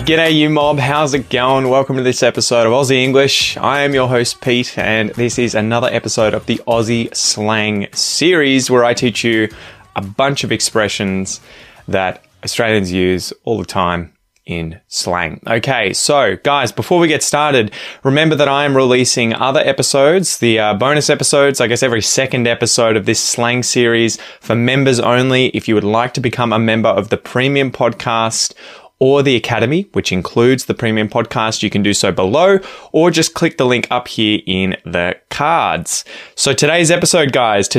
G'day you mob, how's it going? Welcome to this episode of Aussie English. I am your host Pete, and this is another episode of the Aussie Slang series where I teach you a bunch of expressions that Australians use all the time in slang. Okay, so guys, before we get started, remember that I am releasing other episodes, the bonus episodes, I guess every second episode of this slang series for members only. If you would like to become a member of the Premium Podcast or the Academy, which includes the Premium Podcast, you can do so below, or just click the link up here in the cards. So today's episode, guys,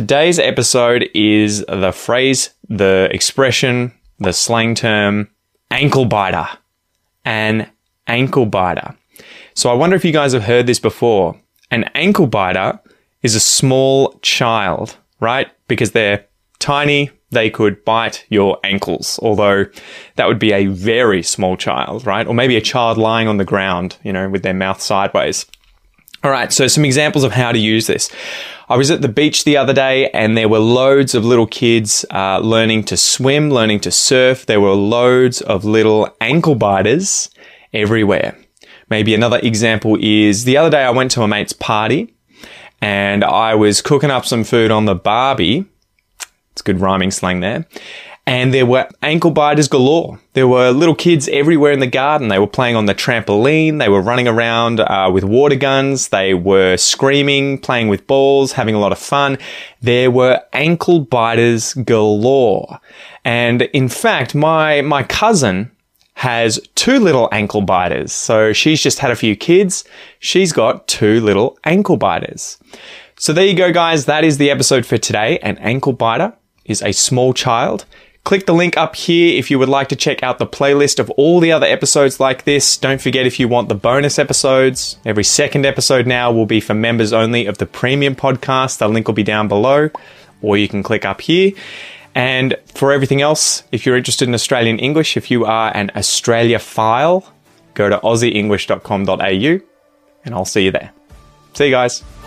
is the phrase, the expression, the slang term, ankle biter. An ankle biter. So I wonder if you guys have heard this before. An ankle biter is a small child, right? Because they're tiny, they could bite your ankles, although that would be a very small child, right? Or maybe a child lying on the ground, with their mouth sideways. All right, so some examples of how to use this. I was at the beach the other day and there were loads of little kids learning to swim, learning to surf. There were loads of little ankle biters everywhere. Maybe another example is the other day I went to a mate's party and I was cooking up some food on the barbie. It's good rhyming slang there. And there were ankle biters galore. There were little kids everywhere in the garden. They were playing on the trampoline. They were running around with water guns. They were screaming, playing with balls, having a lot of fun. There were ankle biters galore. And in fact, my cousin has 2 little ankle biters. So she's just had a few kids. She's got 2 little ankle biters. So there you go, guys. That is the episode for today. An ankle biter is a small child. Click the link up here if you would like to check out the playlist of all the other episodes like this. Don't forget, if you want the bonus episodes, every second episode now will be for members only of the Premium Podcast. The link will be down below, or you can click up here. And for everything else, if you're interested in Australian English, if you are an Australiaphile, go to aussieenglish.com.au and I'll see you there. See you guys.